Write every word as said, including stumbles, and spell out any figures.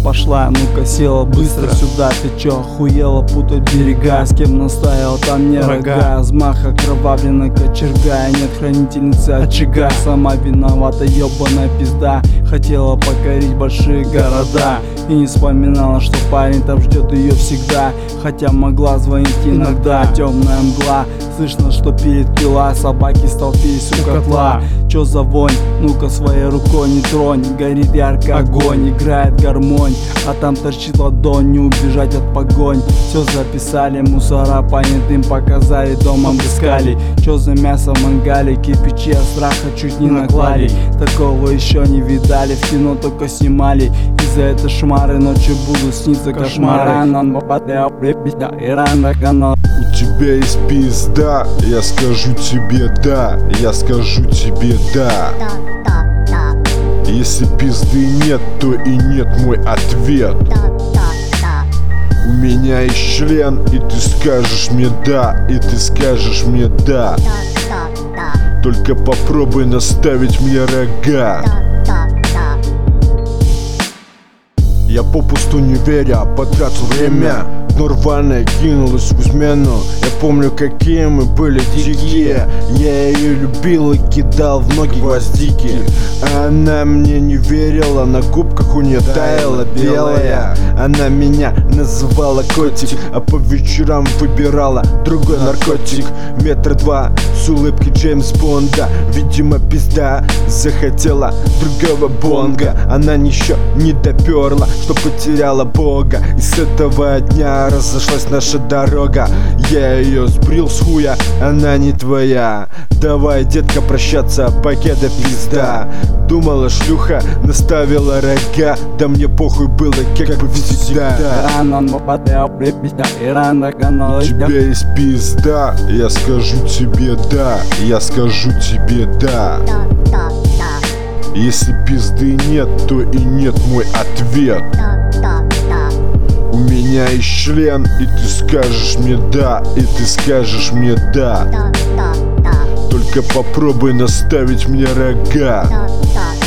пошла, ну-ка села быстро сюда. Ты чё, охуела путать берега? С кем наставил, там не рога. Взмах окровавленной кочерга, нет хранительницы очага. Сама виновата, ёбаная пизда. Хотела покорить большие города и не вспоминала, что парень там ждет ее всегда. Хотя могла звонить иногда. Темная мгла, слышно, что перепила. Собаки столпились у котла. Чё за вонь? Ну-ка своей рукой не тронь. Горит ярко огонь, играет гармонь, а там торчит ладонь. Не убежать от погонь. Все записали, мусора понятым показали, дом обыскали. Чё за мясо в мангале? Кирпичи от страха чуть не наклали. Тебя еще не видали, в кино только снимали. И за это шмары ночью будут сниться кошмары. У тебя есть пизда, я скажу тебе да, я скажу тебе да. Если пизды нет, то и нет мой ответ. У меня есть член, и ты скажешь мне да, и ты скажешь мне да. Только попробуй наставить мне рога. Я попусту не веря потратил время, но рваная кинулась в измену. Я помню, какие мы были дикие. Я ее любил и кидал в ноги гвоздики. Она мне не верила, на губках у нее таяла белая. Она меня называла котик, а по вечерам выбирала другой наркотик. Метр два с улыбкой Джеймс Бонда. Видимо, пизда захотела другого бонга. Она еще не доперла, что потеряла Бога. И с этого дня разошлась наша дорога. Я ее сбрил с хуя, она не твоя. Давай, детка, прощаться, покеда пизда. Думала шлюха, наставила рога. Да мне похуй было, как бы всегда. У тебя есть пизда, я скажу тебе да, я скажу тебе да. Если пизды нет, то и нет мой ответ. У меня есть член, и ты скажешь мне да, и ты скажешь мне да. Только попробуй наставить мне рога.